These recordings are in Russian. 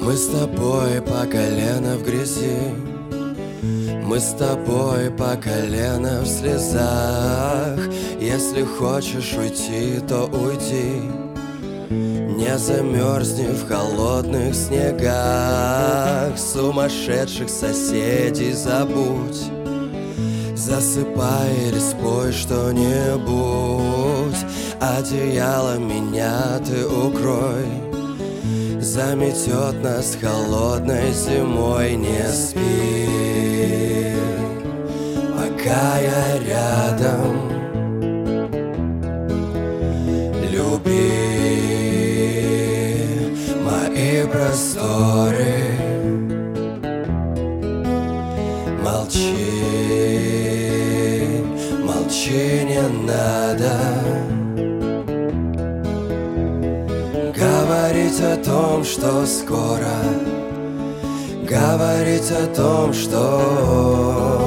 Мы с тобой по колено в грязи, мы с тобой по колено в слезах. Если хочешь уйти, то уйди, не замерзни в холодных снегах. Сумасшедших соседей забудь, засыпай или спой что-нибудь. Одеяло меня ты укрой, заметет нас холодной зимой. Не спи, пока я рядом. Люби мои просторы. Молчи, молчи, не надо говорить о том, что скоро, говорить о том, что...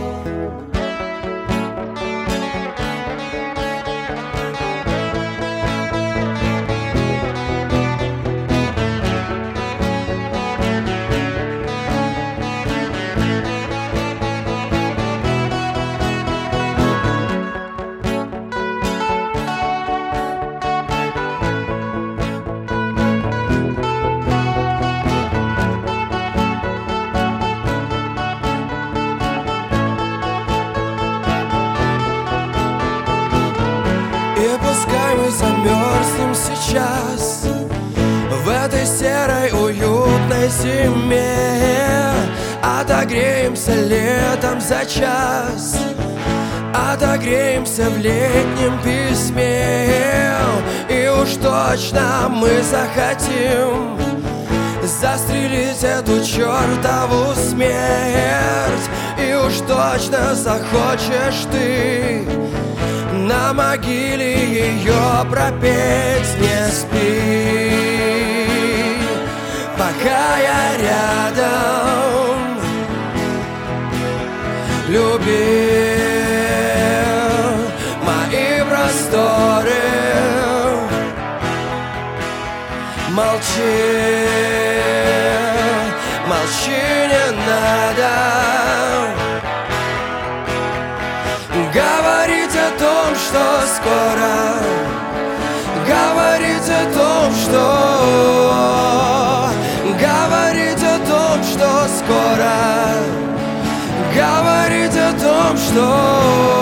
И пускай мы замерзнем сейчас в этой серой уютной зиме, отогреемся летом за час, отогреемся в летнем письме. И уж точно мы захотим застрелить эту чертову смерть. И уж точно захочешь ты на могиле ее пропеть. Не спи, пока я рядом. Люби мои просторы. Молчи, молчи, не надо говорить о том, что скоро, говорить о том, что, говорить о том, что скоро, говорить о том, что...